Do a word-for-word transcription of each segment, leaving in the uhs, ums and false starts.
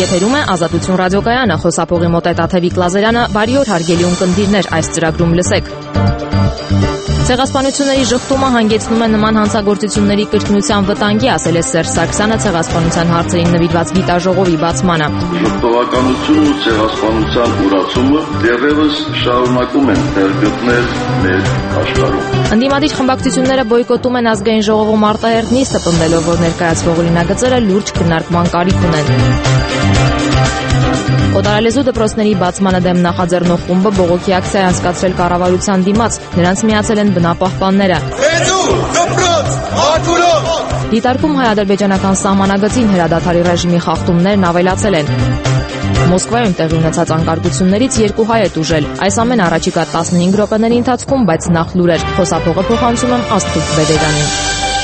Եթերում է Ազատություն ռադիոկայանը, խոսափողի մոտ է Տաթևիկ Լազարյանը, բարի օր հարգելի ունկնդիրներ, այս ծրագրում լսեք։ Ցեղասպանությունների շղթումը հանգեցնում է նման հանցագործությունների կրկնության վտանգի, ասել է Սերժ Սարգսյանը ցեղասպանության հարցերին նվիրված գիտաժողովի բացմանը։ Շղթողականությունն ու ցեղասպանության ուրացումը դեռևս շարունակում են տեղ գտնել մեր աշխարհում։ Ընդդիմադիր խմբակցությունները բոյկոտում են ազգային ժողովում արտահերթ նիստը, պնդելով, որ ներկայացվող օրինագծերը լուրջ քննարկման կարիք ունեն։ Օտարալեզու դպրոցների բացմանը դեմ նախաձեռնող խումբը բողոքի ակցիա է անցկացրել կառավարության դիմաց, նրանց միացել են բնապահպանները։ Դիտարկում հայ-ադրբեջանական սահմանագծին հրադադարի ռեժիմի խախտումներն ավելացել են։ Մոսկվայում տեղի ունեցած անկարգություններից երկու հայ է տուժել։ Այս ամենը առաջիկա տասնհինգ րոպեների ընթացքում, բայց նախ լուրեր։ Խոսափողը փոխանցում եմ Աստղիկ Բեդերանին։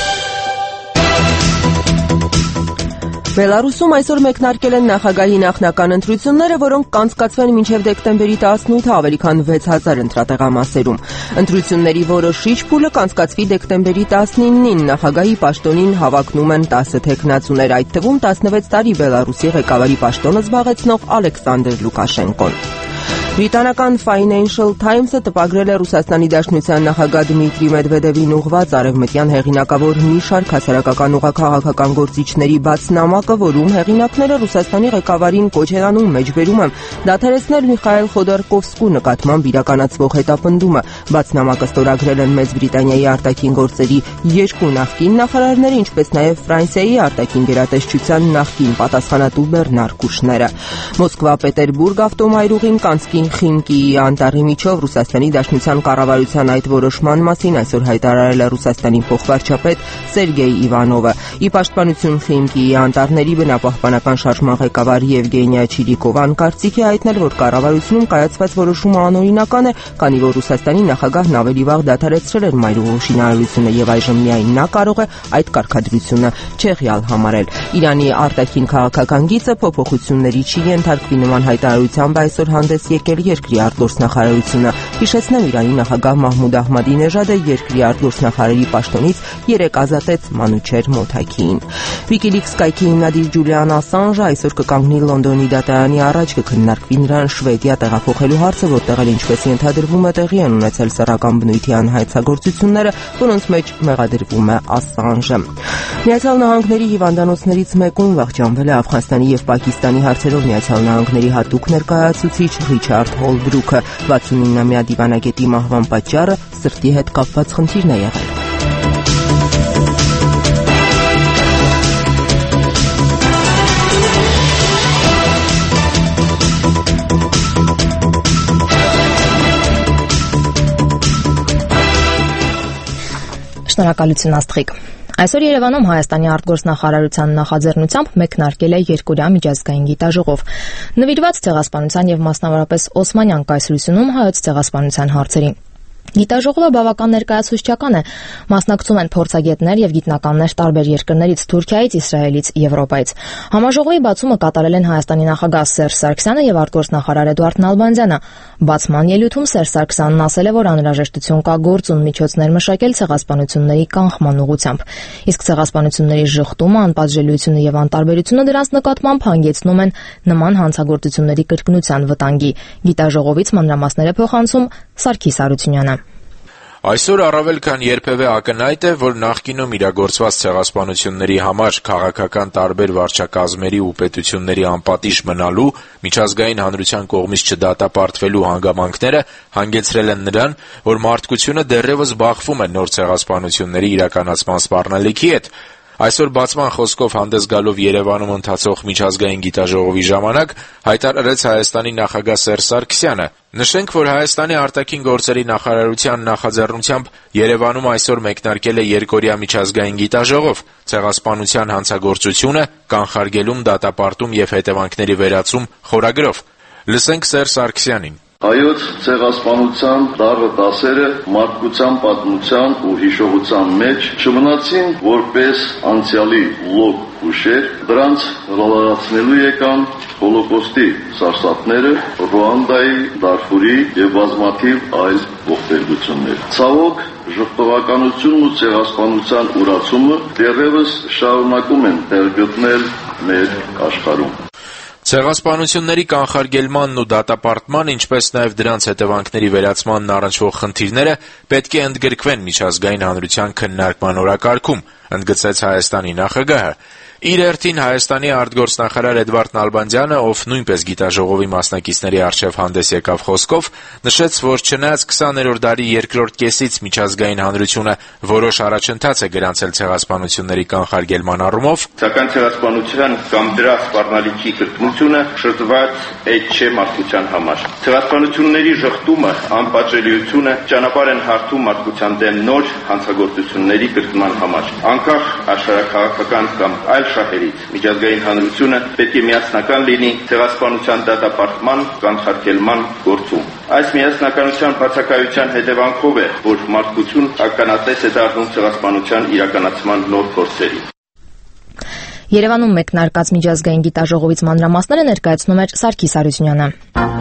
Բելարուսում այսօր մեկնարկել են նախագահի նախնական ընտրությունները, որոնք կանցկացվեն մինչև դեկտեմբերի տասնութը ավելի քան վեց հազար ընտրատեղամասերում։ Ընտրությունների որոշիչ փուլը կանցկացվի դեկտեմբերի տասնինին։ Նախագահի պաշտոնին հավակնում են տասը թեկնածուներ, այդ թվում տասնվեց տարի Բելարուսի ղեկավարի պաշտոնը զբաղեցնող Ալեքսանդր Լուկաշենկոն։ Բրիտանական Financial Times-ը տպագրել է Ռուսաստանի Դաշնության նախագահ Դմիտրի Մեդվեդևին ուղղված արևմտյան հեղինակավոր մի շարք հասարակական ու քաղաքական գործիչների բացնամակը, որում հեղինակները Ռուսաստանի ղեկավարին կոչ են անում մեջբերումը դադարեցնել Միխայել Խոդորկովսկու նկատմամբ իրականացվող հետապնդումը։ Բացնամակը ստորագրել են Մեծ Բրիտանիայի արտաքին գործերի երկու նախկին նախարարները, ինչպես նաև Ֆրանսիայի արտաքին գերատեսչության նախկին պատասխանատու Բեռնար Կուշները։ Մոսկվա-Պետերբուրգ ավտոմայրուղին կանցքի Խիմկիի անտառի միջով Ռուսաստանի Դաշնության կառավարության այդ որոշման մասին այսօր հայտարարել է Ռուսաստանի փոխվարչապետ Սերգեյ Իվանովը։ Ի պաշտպանություն Խիմկիի անտառների բնապահպանական շարժման ղեկավար Եվգենիա Չիրիկովան կարծիք է հայտնել, որ կառավարությունում կայացված որոշումը անօրինական է, քանի որ Ռուսաստանի նախագահն ավելի վաղ դադարեցրել էր մայրուղու շինարարությունը եւ այժմ միայն նա կարող է այդ կարգադրությունը չեղյալ համարել։ Իրանի արտաքին քաղաքական գիծը փոփոխությունների չի ենթարկվի նման հայտարարությամբ այսօր հանդես եկել երկրի արտգործնախարարությունը։ Հիշեցնեմ, Իրանի նախագահ Մահմուդ Ահմադինեժադը երկրի արտգործնախարարի պաշտոնից երեկ ազատեց Մանուչեր Մոթաքիին։ Wikileaks կայքի հիմնադիր Ջուլիան Ասանժը այսօր կկանգնի Լոնդոնի դատարանի առաջ, կքննարկվի նրան Շվեդիա տեղափոխելու հարցը, որտեղ էլ ինչպես ենթադրվում է տեղի են ունեցել սեռական բնույթի անհայցագործությունները, որոնց մեջ մեղադրվում է Ասանժը։ Միացյալ Նահանգների հիվանդանոցներից մեկում վախճանվել է Աֆղանստանի եւ Պակիստանի հարցերով Միացյալ Նահանգների հատուկ ներկայացուցիչ Ռիչարդ Հոլբրուքը։ վաթսունինամյա դիվանագետի մահվան պատճառը սրտի հետ կապված խնդիրն է եղել։ Շնորհակալություն Աստղիկ։ Այսօր Երևանում Հայաստանի արտգործնախարարության նախաձեռնությամբ մեկնարկել է երկօրյա միջազգային գիտաժողով։ Նվիրված ցեղասպանության եւ մասնավորապես Օսմանյան կայսրությունում հայոց ցեղասպանության հարցերին։ Գիտաժողովը բավական ներկայացուցչական է, մասնակցում են փորձագետներ եւ գիտնականներ տարբեր երկրներից՝ Թուրքիայից, Իսրայելից, Եվրոպայից։ Համաժողովի բացումը կատարել են Հայաստանի նախագահ Սերժ Սարգսյանը եւ արտգործնախարար Էդուարդ Նալբանդյանը։ Բացման ելույթում Սերժ Սարգսյանն ասել է, որ անհրաժեշտություն կա գործուն միջոցներ մշակել ցեղասպանությունների կանխման ուղղությամբ։ Իսկ ցեղասպանությունների շղթումը, անպատժելիությունը եւ անտարբերությունը դրանց նկատմամբ հանգեցնում են նման հանցագործությունների կրկնության վտանգի։ Գիտաժողովից մանրամասները փոխանցում Սարգիս Արությունյանը։ Այսօր առավել քան երբևէ ակնհայտ է, որ նախկինում իրագործված ցեղասպանությունների համար քաղաքական տարբեր վարչակազմերի ու պետությունների անպատիժ մնալու, միջազգային հանրության կողմից չդատապարտվելու հանգամանքները հանգեցրել են նրան, որ մարդկությունը դեռևս բախվում է նոր ցեղասպանությունների իրականացման սպառնալիքի հետ։ Այսօր բացման խոսքով հանդես գալով Երևանում ընթացող միջազգային գիտաժողովի ժամանակ հայտարարեց Հայաստանի նախագահ Սերժ Սարգսյանը։ Նշենք, որ Հայաստանի արտաքին գործերի նախարարության նախաձեռնությամբ Երևանում այսօր մեկնարկել է երկօրյա միջազգային գիտաժողով «Ցեղասպանության հանցագործությունը, կանխարգելում, դատապարտում եւ հետևանքների վերացում» խորագրով։ Լսենք Սերժ Սարգսյանին։ Հայոց ցեղասպանության դառը դասերը մարդկության պատմության ու հիշողության մեջ չմնացին որպես անցյալի լոկ հուշեր, դրանց հրալարացնելու եկան Հոլոկոստի սարսափները, Ռուանդայի, Դարֆուրի եւ բազմաթիվ այլ ողբերգություններ։ Ցավոք, ժխտողականությունն ու ցեղասպանության ուրացումը դեռևս շարունակում են տեղ գտնել մեր աշխարհում։ Ցեղասպանությունների կանխարգելմանն ու դատապարտման, ինչպես նաև դրանց հետևանքների վերացմանն առնչվող խնդիրները պետք է ընդգրկվեն միջազգային հանրության քննարկման օրակարգում, ընդգծեց Հայաստանի նախագահը։ Իր հերթին Հայաստանի արտգործնախարար Էդվարդ Նալբանդյանը, ով նույնպես գիտաժողովի մասնակիցների առջև հանդես եկավ խոսքով, նշեց, որ չնայած քսաներորդ դարի երկրորդ կեսից միջազգային հանրությունը որոշ առաջընթաց է գրանցել ցեղասպանությունների կանխարգելման առումով, սակայն ցեղասպանության կամ դրա սպառնալիքի կրկնությունը շրջված էջ չէ մարդկության համար։ Ցեղասպանությունների ժխտումը, անպատժելիությունը ճանապարհ են հարթում մարդկության դեմ նոր հանցագործությունների կրկնման համար։ Անկախ աշխարհաքաղաքական կամ այլ շահերից միջազգային հանրությունը պետք է միասնական լինի ցեղասպանության դատապարտման կանխարգելման գործում։ Այս միասնականության բացակայության հետևանքով է, որ մարդկություն ականատես է դառնում ցեղասպանության իրականացման նոր փորձերի։ Երևանում մեկնարկած միջազգային գիտաժողովից մանրամասները ներկայացնում էր Սարգիս Արությունյանը։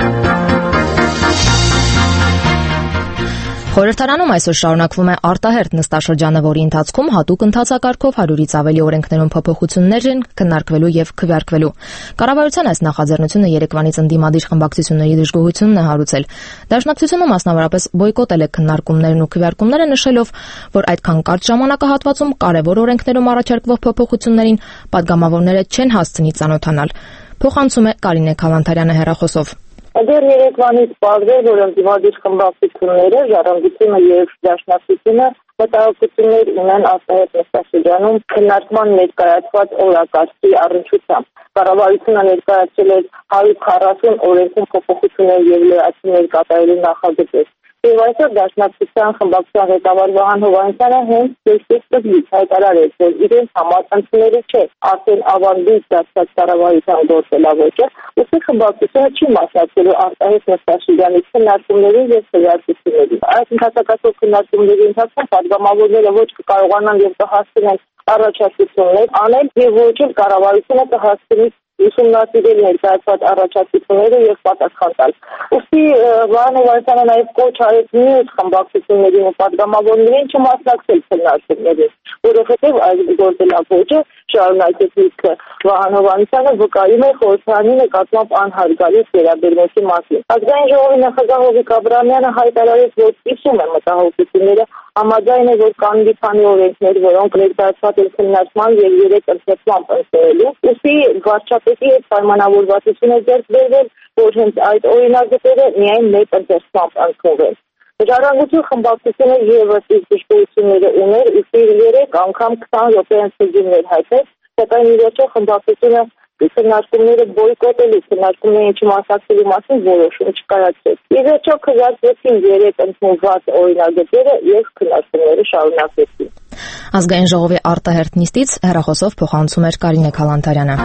Խորհրդարանում այսօր շարունակվում է արտահերթ նստաշրջանը, որի ընթացքում հատուկ ընթացակարգով հարյուրից ավելի օրենքներում փոփոխություններ են քննարկվելու եւ քվեարկվելու։ Կառավարության այս նախաձեռնությունը Երևանից ընդդիմադիր խմբակցությունների դժգոհությունն է հարուցել։ Դաշնակցությունը մասնավորապես բոյկոտել է քննարկումներն ու քվեարկումները, նշելով, որ այդքան կարճ ժամանակահատվածում կարևոր օրենքներում առաջարկվող փոփոխություններին падգամավորները չեն հասցնի ծանոթանալ։ Փոխանցում է Կարինե Քավանթարյանը հեռախոսով։ Դեռ Երևանից պարզել, որ ընդդիմադիր խմբակցությունները, Ժառանգությունը եւ Դաշնակցությունը մտահոգություններ ունեն արտահերթ նստաշրջանում քննարկման ներկայացված օրակարգի առնչությամբ։ Կառավարությունը ներկայացրել է հարյուր քառասուն օրենքում փոփոխություններ եւ լրացումներ կատարելու նախագծեր։ Եվ այսօր Դաշնակցության խմբակցության ղեկավար Վահան Հովհաննիսյանը հենց դեպքից հայտարարեց, որ իրենց համար ընդունելի չէ արդեն ավանդույթ դարձած կառավարության գործելավոճը, ուստի խմբակցությունը չի մասնակցելու արտահերթ նստաշրջանի քննարկումներին եւ քվեարկություններին։ Այս ընթացակարգով քննարկումների ընթացքում падգամավորները ոչ կկարողանան եւ կհասցնեն առաջարկություններ անել եւ ոչ էլ կառավարությունը կհասցնի ուսումնասիրել ներկայացված առաջարկությունները եւ պատասխան տալ։ Ուստի Վահան Հովհաննիսյանը նաեւ կոչ արեց մյուս խմբակցություններին ու падգամավորներին չմասնակցել քննարկումներին, որովհետեւ այս գործելավոճը շարունակեց լիքը Վահան Հովհաննիսյանը վկայում է խորհրդարանի նկատմամբ անհարգալից վերաբերմունքի մասին։ Ազգային ժողովի նախագահ Հովիկ Աբրահամյանը հայտարարեց, որ կիսում է մտահոգությունները, համաձայն է, որ կան մի քանի օրենքներ, որոնք ներկայացված են քննարկման եւ երեք ընթերցման ընթերցելու։ Ուստի վարչապետի հետ պայմանավորվածություն է ձեռք բերվել, որ հենց այդ օրինագծերը միայն մեկ ընթերցմամբ ընդունվեն։ Ժառանգություն խմբակցությունը եւս իր դժգոհությունները ուներ, ուստի երեք անգամ քսան րոպեան ցույցներ հայտնեց, սակայն ի վերջո խմբակցությունը քննարկումները բոյկոտելու, քննարկումներին չմասնակցելու մասին որոշում չկայացրեց։ Ի վերջո քվեարկվեցին երեք ընդունված օրինագծերը եւ քննարկումները շարունակվեցին։ Ազգային ժողովի արտահերթ նիստից հեռախոսով փոխանցում էր Կարինե Քավանթարյանը։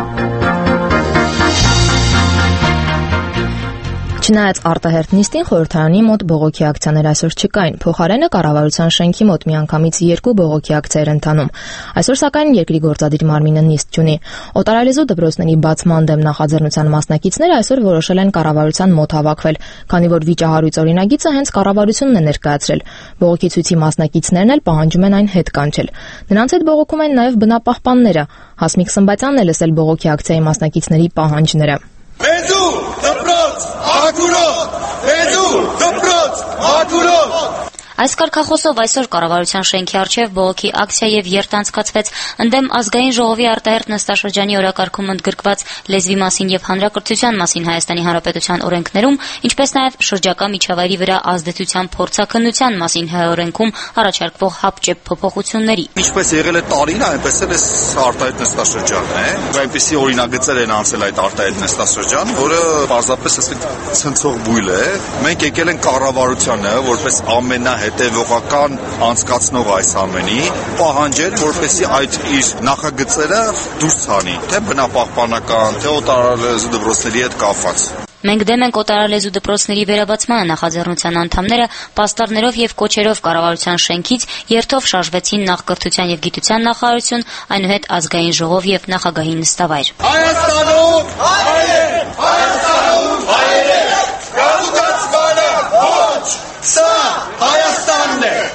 Չնայած արտահերթ նիստին խորհրդարանի մոտ բողոքի ակցիաներ այսօր չկային, փոխարենը կառավարության շենքի մոտ միանգամից երկու բողոքի ակցիա էր ընթանում։ Այսօր սակայն երկրի գործադիր մարմինը նիստ չունի։ Օտարալեզու դպրոցների բացման դեմ նախաձեռնության մասնակիցները այսօր որոշել են կառավարության մոտ հավաքվել, քանի որ վիճահարույց օրինագիծը հենց կառավարությունն է ներկայացրել։ Բողոքի ցույցի մասնակիցներն էլ պահանջում են այն հետ կանչել։ Նրանց հետ բողոքում են նաև բնապահպանները։ Հասմիկ Սմբատյանն է լսել բողոքի ակցիայի մասնակիցների պահանջները։ Բեզու դպրոց ակուրոտ, բեզու դպրոց ակուրոտ։ Այս կարգախոսով այսօր կառավարության շենքի առջև բողոքի ակցիա եւ երթ անցկացվեց ընդդեմ ազգային ժողովի արտահերթ նստաշրջանի օրակարգում ընդգրկված լեզվի մասին եւ հանրակրթության մասին Հայաստանի Հանրապետության օրենքներում, ինչպես նաեւ շրջակա միջավայրի վրա ազդեցության փորձաքննության մասին ՀՀ օրենքում առաջարկվող հապճեպ փոփոխությունների։ Ինչպես եղել է տարին, այնպես էլ է արտահերթ նստաշրջանն է, այնպեսի օրինագծեր են անցել այդ արտահերթ նստաշրջան, որը պարզապես ասենք ցնցող բույլ է։ Մենք եկել ենք կառավարությանը, որպես ամենա հետևողական անցկացնող այս ամենի, պահանջել, որպեսզի այդ իր նախագծերը դուրս հանի, թե բնապահպանական, թե օտարալեզու դպրոցների հետ կապված։ Մենք դեմ ենք օտարալեզու դպրոցների վերաբացմանը, նախաձեռնության անդամները պաստառներով եւ կոչերով կառավարության շենքից երթով շարժվեցին նախ կրթության եւ գիտության նախարարություն, այնուհետ ազգային ժողով եւ նախագահի նստավայր։ Հայաստանում հայեր, Հայաստանում հայեր, գաղութացմանը ոչ, սա Հայաստանն է։ Մենք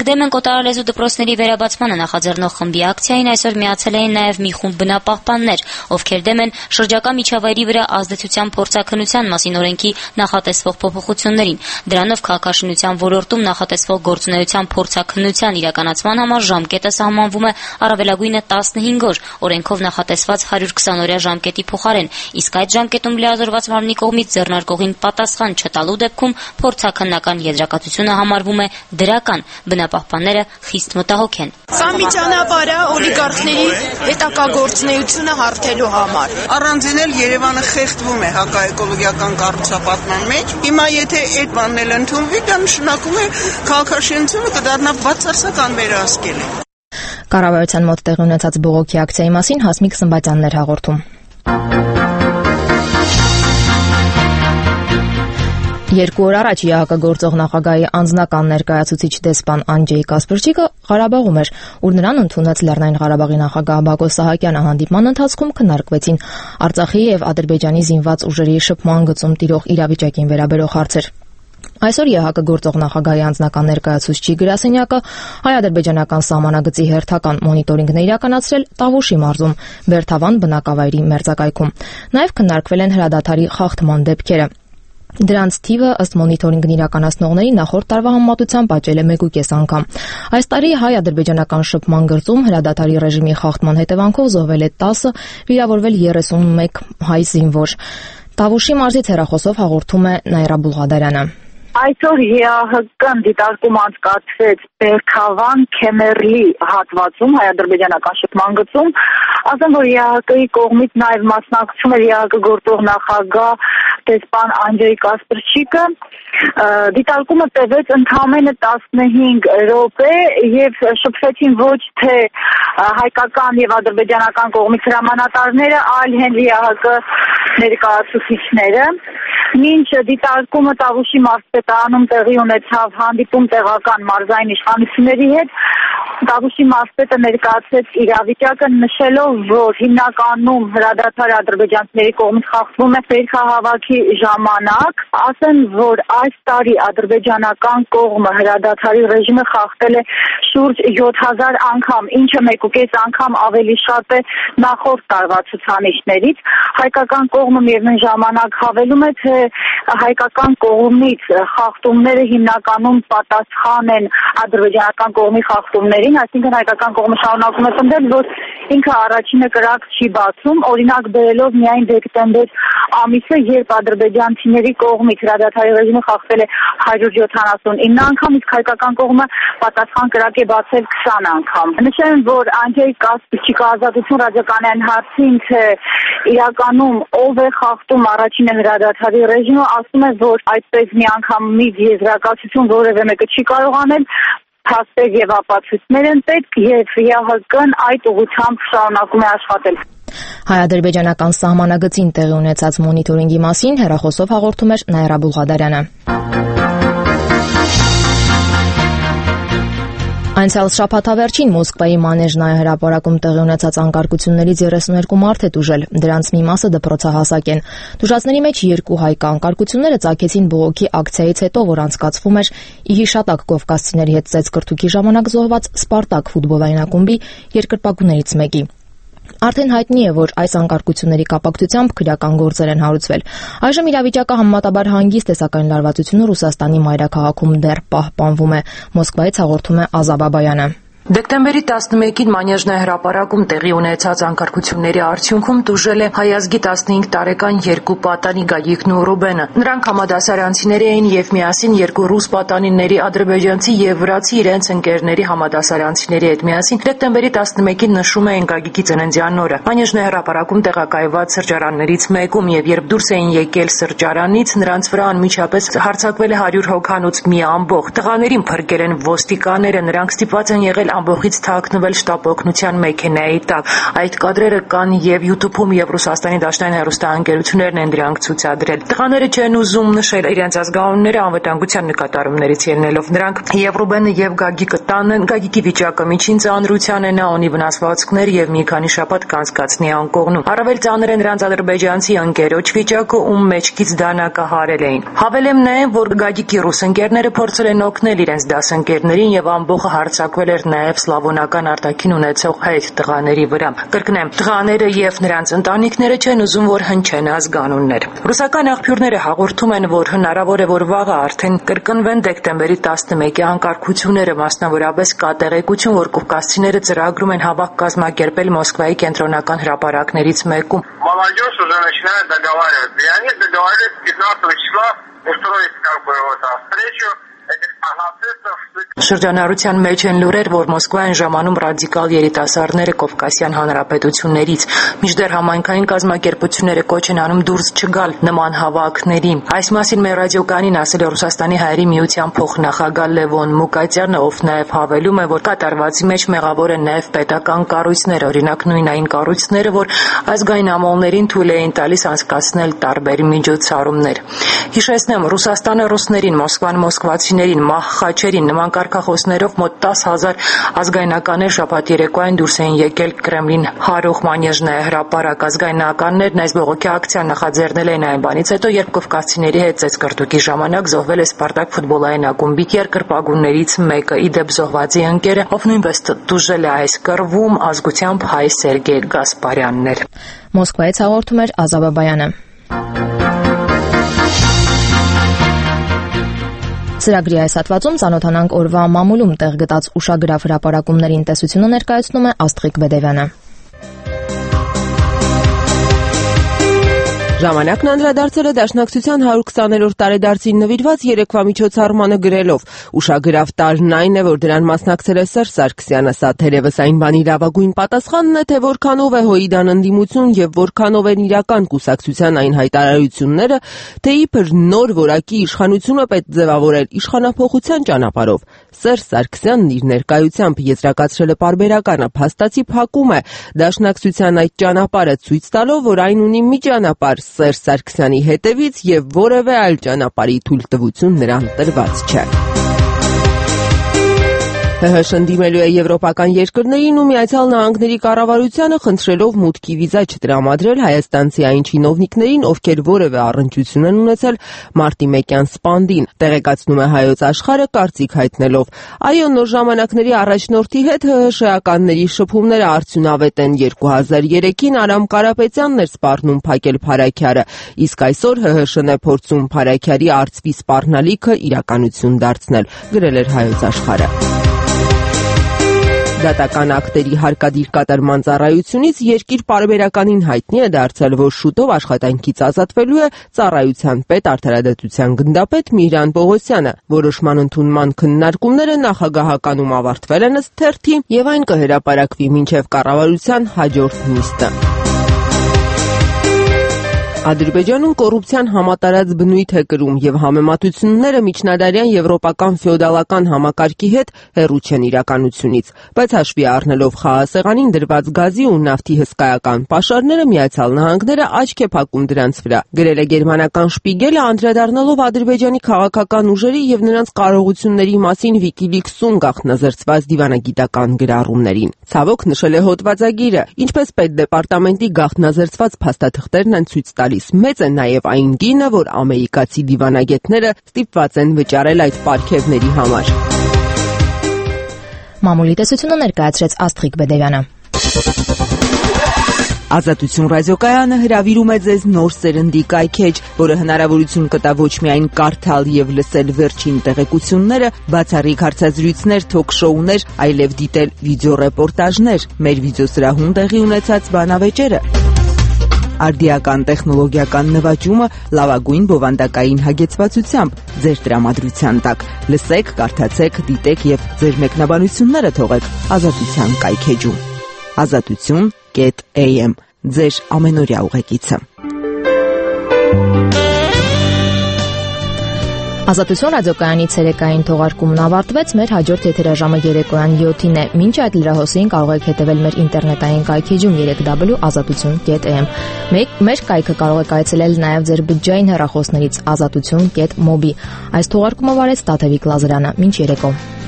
դեմ են կոտարալեզու դպրոցների վերաբացմանը նախաձեռնող խմբի ակցիային այսօր միացել էին նաև մի խումբ բնապահպաններ, ովքեր դեմ են շրջակա միջավայրի վրա ազդեցության փորձաքննության մասին օրենքի նախատեսվող փոփոխություններին։ Դրանով քաղաքաշինության ոլորտում նախատեսվող գործունեության փորձաքննության իրականացման համար ժամկետը սահմանվում է առավելագույնը տասնհինգ օր, օրենքով նախատեսված հարյուր քսան օրյա ժամկետի փոխարեն, իսկ այդ ժամկետում լիազորված մարմնի կողմից ձեռնարկողին պատասխան չտալու դեպքում փորձաքննական եզրակացությունը համարվում է դրական։ Բնապահպանները խիստ մտահոգ են։ Սա մի ճանապարհ է օլիգարխների հետակագործունեությունը հարթելու համար։ Առանձին էլ Երևանը խեղդվում է հակաէկոլոգիական կառուցապատման մեջ։ Հիմա եթե այդ բանն էլ ընդունվի, դա նշանակում է քաղաքաշինությունը կդառնա բացարձական վերահսկել։ Կառավարության մոտ տեղի ունեցած բողոքի ակցիայի մասին Հասմիկ Սմբատյանն էր հաղորդում։ Երկու օր առաջ ԵԱՀԿ գործող նախագահի անձնական ներկայացուցիչ դեսպան Անջեյ Կասպրչիկը Ղարաբաղում էր, ուր նրան ընդունած Լեռնային Ղարաբաղի նախագահ Բակո Սահակյանը հանդիպման ընթացքում քննարկվեցին Արցախի եւ Ադրբեջանի զինված ուժերի շփման գծում տիրող իրավիճակին վերաբերող հարցեր։ Այսօր ԵԱՀԿ գործող նախագահի անձնական ներկայացուցչի գրասենյակը հայ-ադրբեջանական սահմանագծի հերթական մոնիտորինգն է իրականացրել Տավուշի մարզում, Բերթավան բնակավայրի մերձակայքում։ Նաև քննարկվել են հրադադարի խախտման դեպքերը։ Դրանց թիվը ըստ մոնիտորինգն իրականացնողների նախորդ տարվա համեմատությամբ աճել է մեկուկես անգամ։ Այս տարի հայ-ադրբեջանական շփման գծում հրադադարի ռեժիմի խախտման հետևանքով զոհվել է տասը, վիրավորվել երեսունմեկ հայ զինվոր։ Տավուշի մարզից հեռախոսով հաղորդում է Նայրա Բուլղադարյանը։ Այսօր ԵԱՀԿ-ն դիտարկում անցկացրեց Բերքավան Քեմերլի հատվածում հայ-ադրբեջանական շփման գծում, ասեմ, որ ԵԱՀԿ-ի կողմից նաև մասնակցում էր ԵԱՀԿ գործող նախագահ դեսպան Անջեյ Կասպրչիկը։ Դիտարկումը տևեց ընդամենը տասնհինգ րոպե եւ շփվեցին ոչ թե հայկական եւ ադրբեջանական կողմից հրամանատարները, այլ հենց ԵԱՀԿ ներկայացուցիչները։ Մինչ դիտարկումը Տավուշի մարզպետարանում տեղի ունեցավ հանդիպում տեղական մարզային իշխանությունների հետ, Տավուշի մարզպետը ներկայացրեց իրավիճակը, նշելով, որ հիմնականում հրադադարը ադրբեջանցիների կողմից խախտվում է բերքահավաքի ժամանակ, ասեն, որ այս տարի ադրբեջանական կողմը հրադադարի ռեժիմը խախտել է շուրջ յոթ հազար անգամ, ինչը մեկուկես անգամ ավելի շատ է նախորդ տարվա ցուցանիշներից։ Հայկական կողմը միևնույն ժամանակ հավելում է, թե հայկական կողմից խախտումները հիմնականում պատասխան են ադրբեջանական կողմի խախտումներին, այսինքն հայկական կողմը շարունակում է պնդել, որ ինքը առաջինը կրակ չի բացում, օրինակ բերելով միայն դեկտեմբեր ամիսը, երբ ադրբեջանցիների կողմից հրադադարի ռեժիմը խախտել է հարյուր յոթանասունինը անգամ, իսկ հայկական կողմը պատասխան կրակ է բացել քսան անգամ։ Նշեմ, որ Անջեյ Կասպրչիկը ազատություն ռադիոկայան հարցին, թե իրականում ով է խախտում առաջինը հրադադարի ռեժիմը, ասում է, որ այդպես մի անգամից եզրակացություն որևէ մեկը չի կարող անել, փաստեր եւ ապացույցներ են պետք եւ ԵԱՀԿ-ն այդ ուղղությամբ շարունակում է աշխատել։ Հայ-ադրբեջանական սահմանագծին տեղի ունեցած մոնիտորինգի մասին հեռախոսով հաղորդում էր Նայրա Բուլղադարյանը։ Անցյալ շաբաթավերջին Մոսկվայի Մանեժնայ հրապարակում տեղի ունեցած անկարգություններից երեսուներկու մարդ է տուժել, դրանց մի մասը դպրոցահասակ են։ Տուժածների մեջ երկու հայ կան։ Անկարգությունները ծագեցին բողոքի ակցիայից հետո, որ անցկացվում էր ի հիշատակ կովկասցիների հետ ծեծկրտուքի ժամանակ զոհված Սպարտակ ֆուտբոլային ակումբի երկրպագուներից մեկի։ Արդեն հայտնի է, որ այս անկարգությունների կապակցությամբ քրեական գործեր են հարուցվել։ Այժմ իրավիճակը համեմատաբար հանգիստ է, սակայն լարվածությունը Ռուսաստանի մայրաքաղաքում դեռ պահպանվում է։ Մոսկվայից հաղորդում է Ազաբ Աբայանը։ Դեկտեմբերի տասնմեկին Մանեժնայ հրապարակում տեղի ունեցած անկարգությունների արդյունքում տուժել է հայ ազգի տասնհինգ տարեկան երկու պատանի Գագիկն ու Ռուբենը։ Նրանք համադասարանցիներ էին եւ միասին երկու ռուս պատանիների ադրբեջանցի եւ վրացի իրենց ընկերների համադասարանցիների հետ միասին դեկտեմբերի տասնմեկին նշում էին Գագիկի ծննդյան օրը։ Մանեժնայ հրապարակում տեղակայված սրճարաններից մեկում եւ երբ դուրս էին եկել սրճարանից, նրանց վրա անմիջապես հարձակվել է հարյուր հոգանոց մի ամբոխ։ Տղաներին փրկել են ոստիկանները, նրանք ստիպված են եղել ամբողից թաքնվել շտապ օգնության մեքենայի տակ։ Այդ կադրերը կան եւ YouTube-ում եւ Ռուսաստանի Դաշնային հեռուստաընկերություններն են դրանք ցուցադրել։ Տղաները չեն ուզում նշել իրենց ազգանունները անվտանգության նկատառումներից ելնելով։ Նրանք եւ Ռուբենը եւ Գագիկը տանեն, Գագիկի վիճակը միջին ծանրության է, նա ունի վնասվածքներ եւ մի քանի շաբաթ կանցկացնի անկողնում։ Առավել ծանր է նրանց ադրբեջանցի ընկերոջ վիճակը, ում մեջքից դանակը հարել էին։ Հավելեմ նաեւ, որ Գագիկի ռուս ընկերները փորձել են օգնել իրենց դասընկերներին եւ ամբողը հարձակվել էր նաեւ սլավոնական արտաքին ունեցող հայ տղաների վրա։ Կրկնեմ, տղաները եւ նրանց ընտանիքները չեն ուզում, որ հնչեն ազգանուններ։ Ռուսական աղբյուրները հաղորդում են, որ հնարավոր է, որ վաղը արդեն կրկնվեն դեկտեմբերի տասնմեկի անկարգությունները, մասնավորապես կա տեղեկություն, որ կովկասցիները ծրագրում են հավաք կազմակերպել Մոսկվայի կենտրոնական հրապարակներից մեկում։ Молодежь уже начинает договариваться. И они договорились пятнадцатого числа устроить как бы вот встречу этих нацистов. Շրջանառության մեջ են լուրեր, որ Մոսկվայում ժամանում ռադիկալ երիտասարդները Կովկասյան հանրապետություններից, մինչդեռ համայնքային կազմակերպությունները կոչ են անում դուրս չգալ նման հավաքների։ Այս մասին մեր ռադիոկայանին ասել է Ռուսաստանի հայերի միության փոխնախագահ Լևոն Մուկատյանը, ով նաև հավելում է, որ կատարվածի մեջ մեղավոր են նաև պետական կառույցներ, օրինակ նույն այն կառույցները, որ ազգային ամոլներին թույլ էին տալիս անցկացնել տարբեր միջոցառումներ։ Հիշեցնեմ, Ռուսաստանը ռուսներին, Մոսկվան մոսկվացիներին, մահ խաչերին նման կարգախոսներով մոտ տասը հազար ազգայնականներ շաբաթ երեկոյան դուրս էին եկել Կրեմլին հարող Մանեժնայե հրապարակ։ Ազգայնականներն այս բողոքի ակցիան նախաձեռնել էին այն բանից հետո, երբ կովկասցիների հետ ծեծկռտուքի ժամանակ զոհվել է Սպարտակ ֆուտբոլային ակումբի երկրպագուներից մեկը։ Ի դեպ զոհվածի ընկերը, ով նույնպես տուժել է այս կռվում, ազգությամբ հայ Սերգեյ Գասպարյանն էր։ Մոսկվայից հաղորդում էր Ազա Բաբայանը։ Ծրագրի այս հատվածում ծանոթանանք օրվա մամուլում տեղ գտած ուշագրավ հրապարակումների տեսությունը ներկայացնում է Աստղիկ Բեդևյանը։ Ժամանակն անդրադարձել է Դաշնակցության հարյուր քսաներորդ տարեդարձին նվիրված երեկվա միջոցառմանը գրելով. «Ուշագրավ տարրն այն է, որ դրան մասնակցել է Սերժ Սարգսյանը, սա թերևս այն բանի լավագույն պատասխանն է, թե որքանով է ՀՅԴ-ն ընդդիմություն եւ որքանով են իրական կուսակցության այն հայտարարությունները, թե իբր նոր որակի իշխանությունը պետք ձևավորել իշխանափոխության ճանապարհով։ Սերժ Սարգսյանն իր ներկայությամբ եզրակացրել է պարբերականը, փաստացի փակում է Դաշնակցության այդ ճանապարհը, ցույց տալով, որ այն ունի մի ճանապարհ Սերժ Սարգսյանի հետևից եւ որևէ այլ ճանապարհի թույլտվություն նրան տրված չէ»։ ՀՀՇ-ն դիմելու է եվրոպական երկրներին ու Միացյալ Նահանգների կառավարությանը, խնդրելով մուտքի վիզա չտրամադրել հայաստանցի այն չինովնիկներին, ովքեր որևէ առնչություն են ունեցել մարտի մեկյան սպանդին։ Տեղեկացնում է Հայոց Աշխարհը կարծիք հայտնելով. «Այո, նոր ժամանակների առաջնորդի հետ ՀՀՇ-ականների շփումները արդյունավետ են։ երկու հազար երեքին Արամ Կարապետյանն էր սպառնում փակել Փարաքյարը, իսկ այսօր ՀՀՇ-ն է փորձում Փարաքյարի արծվի սպառնալիքը իրականություն դարձնել», գրել էր Հայոց Աշխարհը։ Դատական ակտերի հարկադիր կատարման ծառայությունից երկիր պարբերականին հայտնի է դարձել, որ շուտով աշխատանքից ազատվելու է ծառայության պետ արդարադատության գնդապետ Միհրան Պողոսյանը։ Որոշման ընդունման քննարկումները նախագահականում ավարտվել են ըստ թերթի եւ այն կհրապարակվի մինչեւ կառավարության հաջորդ նիստը։ Ադրբեջանում կոռուպցիան համատարած բնույթ է կրում եւ համեմատությունները միջնադարյան եվրոպական ֆեոդալական համակարգի հետ հեռու չեն իրականությունից, բայց հաշվի առնելով խաղաղասեղանին դրված գազի ու նավթի հսկայական պաշարները, Միացյալ Նահանգները աչք է փակում դրանց վրա, գրել է գերմանական Շպիգելը, անդրադառնալով Ադրբեջանի քաղաքական ուժերի եւ նրանց կարողությունների մասին Wikileaks-ում գաղտնազրծված դիվանագիտական գրառումներին։ Ցավոք, նշել է հոդվածագիրը, ինչպես պետդեպարտամենտի գաղտնազրծված փաստաթղթերն են ցույց տալիս, մեծ է նաև այն գինը, որ ամերիկացի դիվանագետները ստիպված են վճարել այդ պարգևների համար։ Մամուլի տեսությունը ներկայացրեց Աստղիկ Բեդևյանը։ Ազատություն ռադիոկայանը հրավիրում է ձեզ նոր սերնդի կայքեջ, որը հնարավորություն կտա ոչ միայն կարդալ եւ լսել վերջին տեղեկությունները, բացառիկ հարցազրույցներ, թոք-շոուներ, այլև դիտել վիդեոռեպորտաժներ, մեր վիդեոսրահում տեղի ունեցած բանավեճերը։ Արդիական տեխնոլոգիական նվաճումը լավագույն բովանդակային հագեցվածությամբ ձեր տրամադրության տակ։ Լսեք, կարդացեք, դիտեք եւ ձեր մեկնաբանությունները թողեք Ազատության կայքեջում։ Ազատություն կետ էյ էմ ձեր ամենօրյա ուղեկիցը։ Ազատություն ռադիոկայանի ցերեկային թողարկումն ավարտվեց, մեր հաջորդ եթերաժամը երեկոյան յոթին է։ Մինչ այդ լրահոսին կարող եք հետևել մեր ինտերնետային կայքեջում երեք w ազատություն կետ am։ Մեր կայքը կարող եք այցելել նաև ձեր բջջային հեռախոսներից ազատություն կետ mobi։ Այս թողարկումը վարեց Տաթևիկ Լազարյանը։ Մինչ երեկո։